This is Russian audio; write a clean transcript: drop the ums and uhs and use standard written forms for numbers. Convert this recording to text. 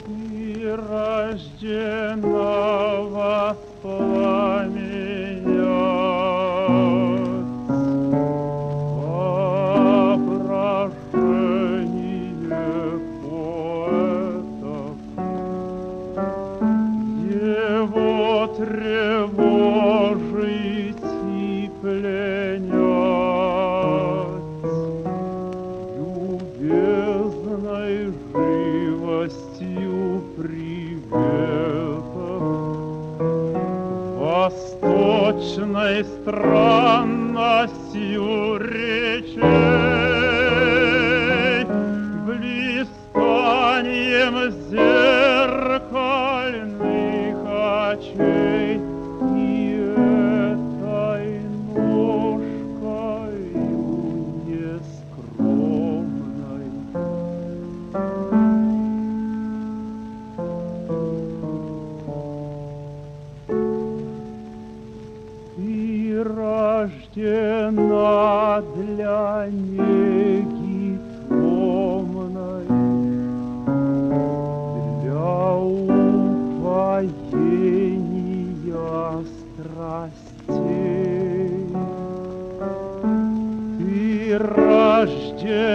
Ты рождена во пламени, воображение поэтов, его тревожить и пленять любезной живостью приветов, восточной странностью речей, блистанием зеркальных очей и этой ножкою нескромной. Ты рождена для неги томной, для упоения страстей. Ты рождена